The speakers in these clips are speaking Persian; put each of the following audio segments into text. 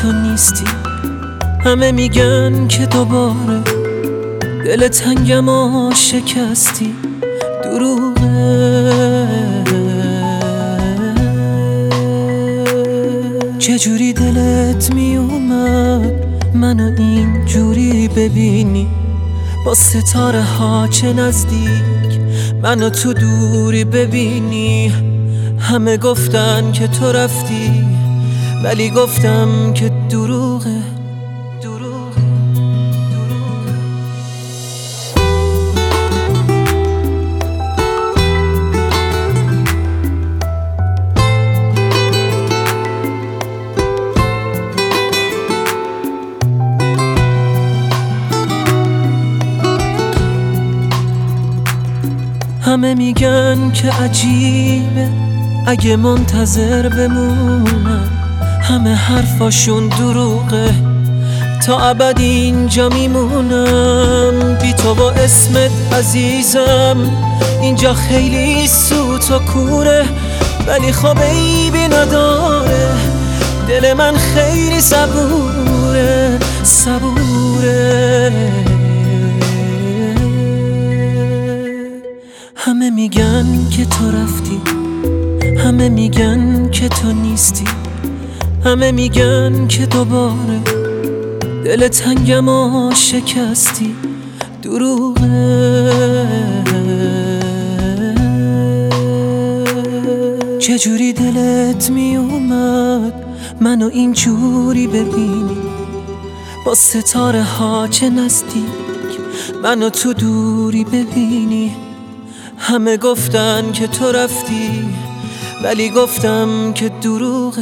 تو نیستی. همه میگن که دوباره دل تنگمو شکستی. دروغه. چجوری دلت میومد منو اینجوری ببینی؟ با ستاره ها چه نزدیک منو تو دوری ببینی. همه گفتن که تو رفتی ولی گفتم که دروغه. همه میگن که عجیبه اگه منتظر بمونم. همه حرفاشون دروغه، تا ابد اینجا میمونم. بی تو با اسمت عزیزم اینجا خیلی سوت و کوره، ولی خب عیبی نداره. دل من خیلی صبوره. همه میگن که تو رفتی، همه میگن که تو نیستی. همه میگن که دوباره دل تنگمو شکستی. دروغه. چجوری دلت میومد منو اینجوری ببینی؟ با ستاره ها چه نزدیک منو تو دوری ببینی. همه گفتن که تو رفتی ولی گفتم که دروغه.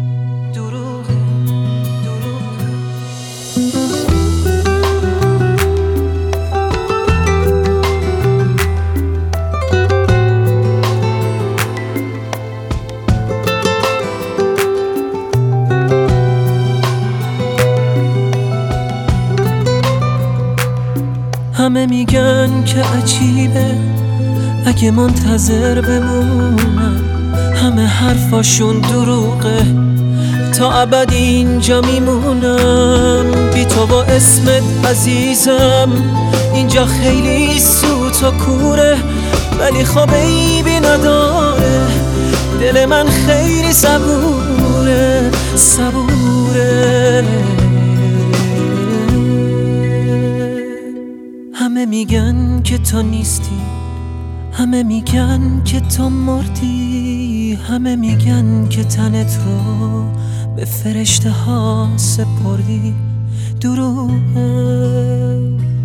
همه میگن که عجیبه اگه منتظر بمونم. همه حرفاشون دروغه، تا ابد اینجا میمونم. بی تو با اسمت عزیزم اینجا خیلی سوت و کوره، ولی خب عیبی نداره. دل من خیلی صبوره. همه میگن که تو نیستی، همه میگن که تو مردی. همه میگن که تنت رو به فرشته ها سپردی. دروغه.